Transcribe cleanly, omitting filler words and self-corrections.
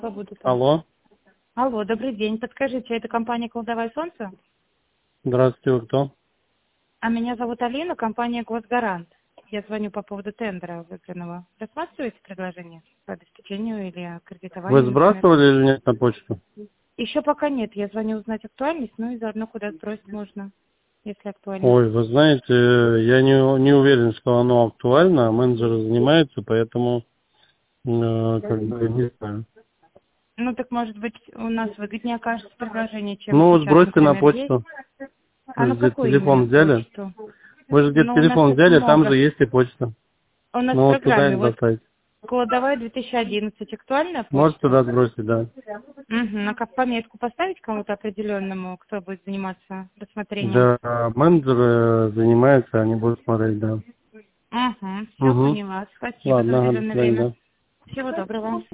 Побуду там. Алло, Алло, добрый день. Подскажите, это компания «Колдовое солнце»? здравствуйте, вы кто? А меня зовут Алина, компания «Госгарант». Я звоню по поводу тендера выигранного. Рассматриваете предложение по обеспечению или Вы кредитованию, например? сбрасывали или нет на почту? Еще пока нет. Я звоню узнать актуальность, ну и заодно куда сбросить можно, если актуально. Ой, вы знаете, я не уверен, что оно актуально, менеджер занимается, поэтому как бы не знаю. Ну так может быть у нас выгоднее окажется предложение, чем Ну, вот сейчас, сбросьте на например, есть. почту. А Вы ну же где-то какую именно телефон взяли. почту? Вы же где-то Ну у нас телефон их взяли, там же много. есть и почта. У нас в Ну вот туда и программе вот бросайте. «Кладовая 2011» актуальная Можете почта? туда сбросить, да. Угу. А как пометку поставить кому-то определенному, кто будет заниматься рассмотрением? Да, менеджер занимается, они будут смотреть, да. Угу. Все Угу. поняла. Спасибо за Ладно, ага, до уделенное свидания, время. да. Всего доброго.